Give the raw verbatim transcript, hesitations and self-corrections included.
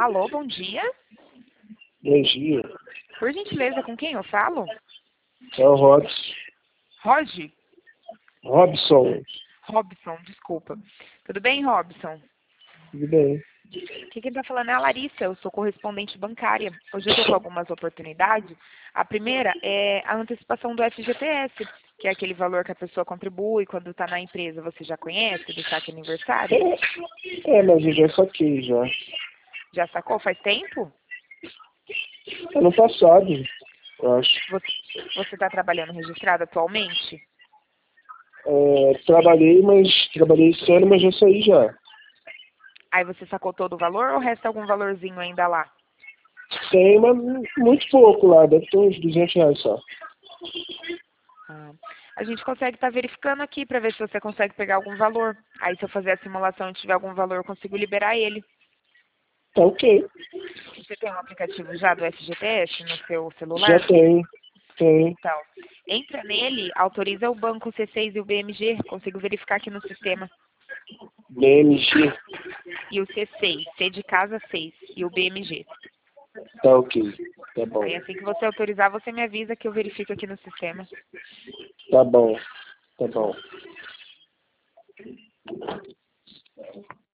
Alô, bom dia. Bom dia. Por gentileza, com quem eu falo? É o Robson. Rod? Robson. Robson, desculpa. Tudo bem, Robson? Tudo bem. Aqui quem está falando é a Larissa, eu sou correspondente bancária. Hoje eu estou com algumas oportunidades. A primeira é a antecipação do F G T S, que é aquele valor que a pessoa contribui quando está na empresa. Você já conhece, do saque aniversário? É, mas eu já saquei já. Já sacou faz tempo? Ano passado, eu acho. Você está trabalhando registrado atualmente? É, trabalhei, mas trabalhei esse ano, mas já saí já. Aí você sacou todo o valor ou resta algum valorzinho ainda lá? Tem, mas muito pouco lá, deve ter uns duzentos reais só. Ah, a gente consegue estar verificando aqui para ver se você consegue pegar algum valor. Aí se eu fazer a simulação e tiver algum valor, eu consigo liberar ele. Tá ok. Você tem um aplicativo já do F G T S no seu celular? Já tem, tem. Então, entra nele, autoriza o banco C seis e o B M G, consigo verificar aqui no sistema. B M G. E o C seis, C de casa seis, e o B M G. Tá ok. Tá bom. Aí assim que você autorizar, você me avisa que eu verifico aqui no sistema. Tá bom. Tá bom.